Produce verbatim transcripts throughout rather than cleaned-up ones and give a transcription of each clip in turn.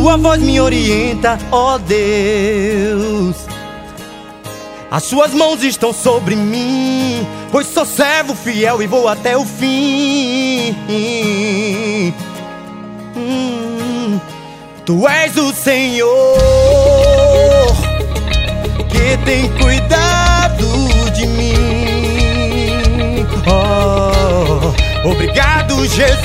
Tua voz me orienta, ó Deus. As suas mãos estão sobre mim, pois sou servo fiel e vou até o fim. hum, Tu és o Senhor que tem cuidado de mim. Oh, obrigado, Jesus,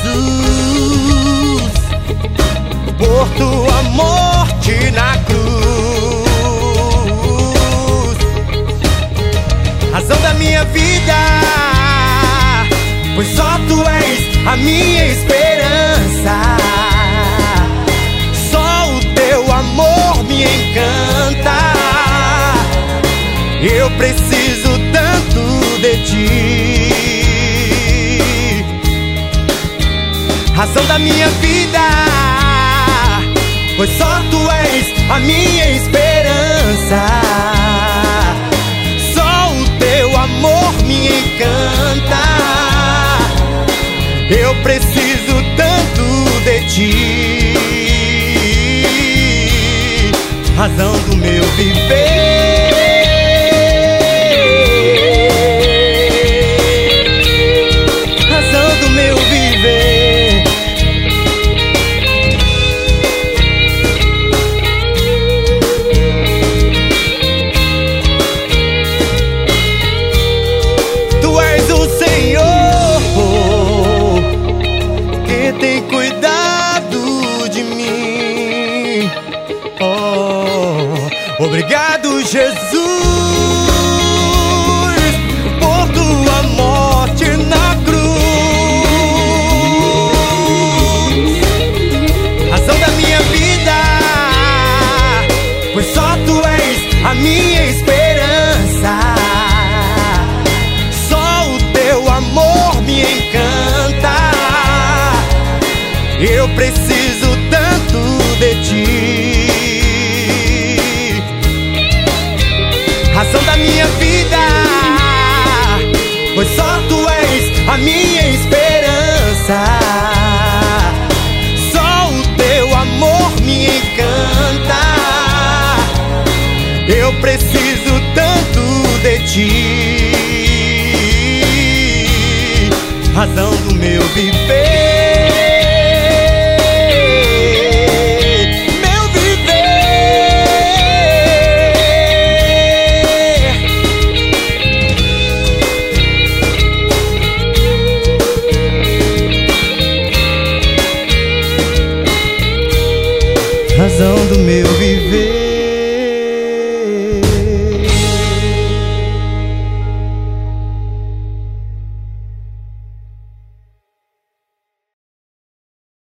por tua morte na cruz, razão da minha vida, pois só tu és a minha esperança. Só o teu amor me encanta. Eu preciso tanto de ti, razão da minha vida, pois só tu és a minha esperança. Só o teu amor me encanta. Eu preciso tanto de ti, razão do meu viver. Razão do meu viver. Tu és o Senhor que tem cuidado de mim. Oh, obrigado, Jesus, por tua morte na cruz, razão da minha vida, pois só tu és a minha esperança. Só o teu amor me encanta. Eu preciso tanto de ti, razão da minha vida, pois só tu és a minha esperança. Só o teu amor me encanta. Eu preciso tanto de ti, razão do meu viver. Razão do meu viver.